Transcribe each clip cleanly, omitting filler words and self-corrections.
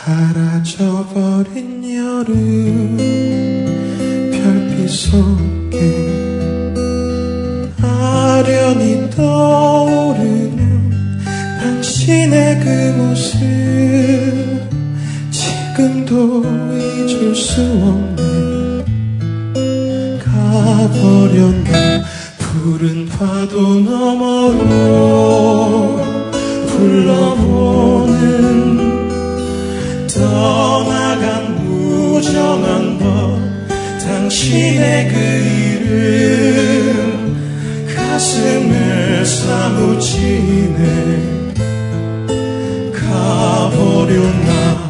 사라져버린 여름 별빛 속에 아련히 떠오르는 당신의 그 모습 지금도 잊을 수 없네. 가버렸나 푸른 파도 너머로 불러보는 떠나간 무정한 법 당신의 그 이름 가슴을 사무치네. 가버렸나.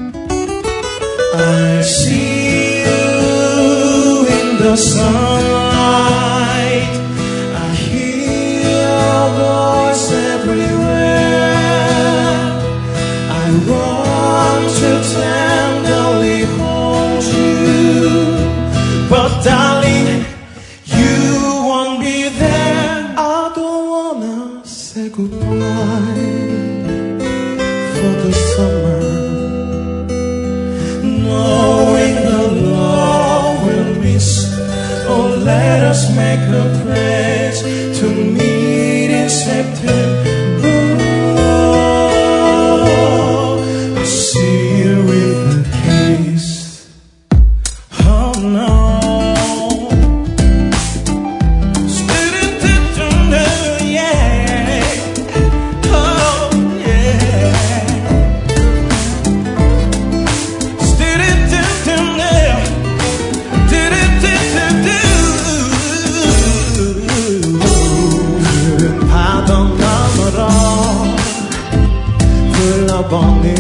I see you in the sunlight. I hear your voice everywhere. I want to tenderly hold you, but darling, you won't be there. I don't wanna say goodbye for the summer, knowing the love we'll miss. Oh, let us make a pledge to meet in September. I'll see you with a kiss. Oh no. Yeah. Oh yeah. 파도 너머로 불러보는